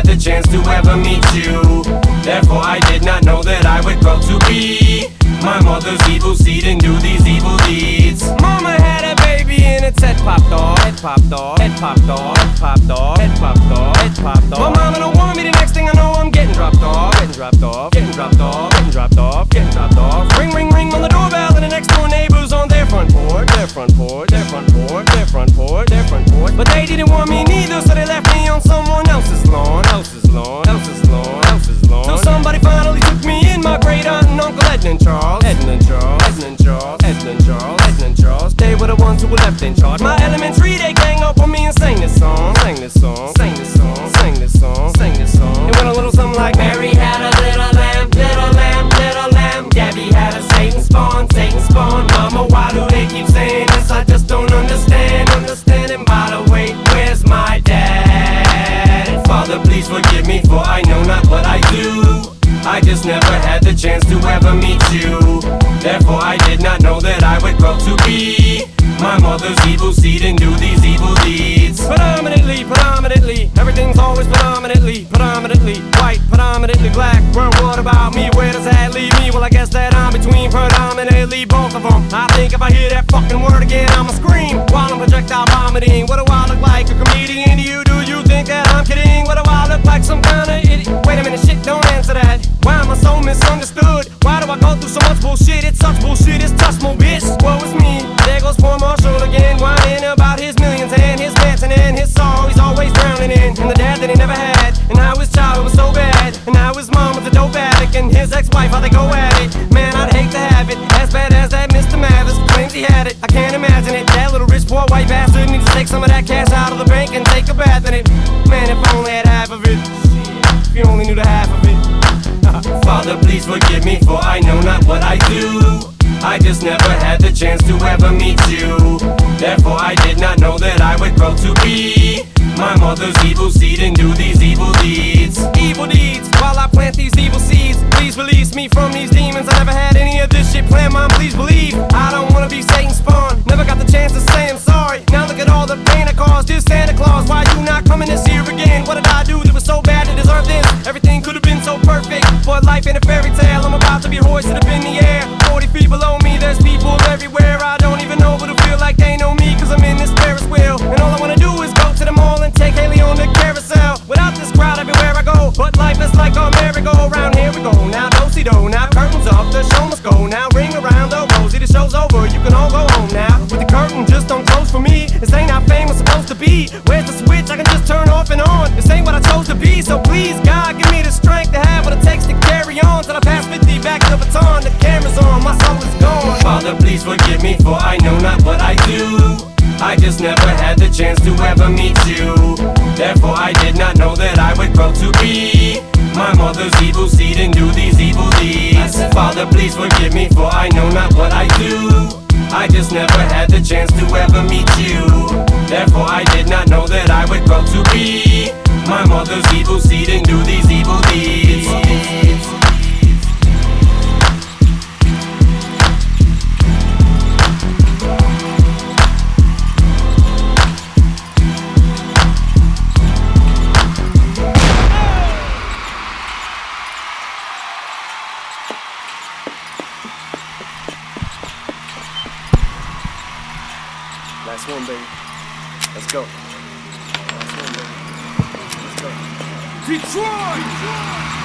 the chance to ever meet you. Therefore I did not know that I would grow to be my mother's evil seed and do these evil deeds. Mama had a baby and its head popped off. Head popped off. Head popped off. Head popped off. Head popped off. Head popped off. My mama don't want me. The next thing I know, I'm getting dropped off. Getting dropped off. Getting dropped off. Getting dropped off. Getting dropped off. Ring, ring, ring on the doorbell, and the next door neighbors on their front porch. Their front porch. Their front porch. Their front porch. Their front porch. But they didn't want me neither, so they left me on someone else's lawn. Else's lawn. Else's lawn. Else's lawn. Till somebody finally took me in, my great aunt and Uncle Edmund Charles. Edmund Charles. Edmund Charles. Edmund Charles. Edmund Charles. They were the ones who were left in charge. My elementary, they gang up on me and sang this song. Sang this song. Sang this song. Sang this song. Sang this song. It went a little something like Mary had a little lamb, little lamb, little lamb. Gabby had a Satan spawn, Satan spawn. Mama, why do they keep saying this? I just don't understand. And by the way, where's my dad? Father, please forgive me, for I know not what I do. I just never had the chance to ever meet you. Therefore I did not know that I would grow to be my mother's evil seed and do these evil deeds. Predominantly, predominantly, everything's always predominantly, predominantly white, predominantly black. Well, what about me? Where does that leave me? Well, I guess that I'm between predominantly both of them. I think if I hear that fucking word again, I'ma scream while I'm projectile vomiting. What do I look like, a comedian to you? Do you think that I'm kidding? What do I look like, some kind of idiot? Wait a minute, shit, don't answer that. Why am I so misunderstood? Why do I go through so much bullshit? It's such bullshit, it's touch more bitch. Woe is me. There goes poor Marshall again, whining about his millions and his mansion and his sorrow he's always drowning in. And the dad that he never had, and how his child was so bad, and how his mom was a dope addict, and his ex-wife, how they go at it. Man, I'd hate to have it, as bad as that Mr. Mathis claims he had it. I can't imagine it. That little rich poor white bastard needs to take some of that cash out of the bank and take a bath in it. Man, if I only had half of it. If you only knew the half of it. Father, please forgive me, for I know not what I do. I just never had the chance to ever meet you. Therefore I did not know that I would grow to be my mother's evil seed and do these evil deeds. Evil deeds, while I plant these evil seeds. Please release me from these demons. I never had any of this shit planned, Mom, please believe. I don't wanna be Satan's spawn. Never got the chance to say I'm sorry. Now look at all the pain I caused. Dear Santa Claus, why you not coming this year again? What did I do that was so bad to deserve this? Everything could have been so perfect, but life ain't a fairy tale. I'm about to be hoisted up in the air, 40 feet below me. There's people everywhere. I don't even know, but I feel like they know me, cause I'm in this Ferris wheel. And all I wanna do is go to the mall and take Haley on the carousel. Without this crowd everywhere I go, but life is like a merry-go-round. Here we go, now do-si-do, now curtains up, the show must go. Now ring around the rosy, the show's over, you can all go home now. With the curtain just don't close for me, this ain't how fame was supposed to be. Where's the switch I can just turn off and on? This ain't what I chose to be, so please God, give me the strength to have what it takes to carry on. Till I pass 50 back the baton, the camera's on, my soul is gone. Father, please forgive me, for I know not what I do. I just never had the chance to ever meet you. Therefore I did not know that I would grow to be my mother's evil seed and do these evil deeds. Father, please forgive me, for I know not what I do. I just never had the chance to ever meet you. Therefore I did not know that I would grow to be my mother's evil seed and do these evil deeds. Last one, baby. Let's go. Last one, baby. Let's go. Detroit!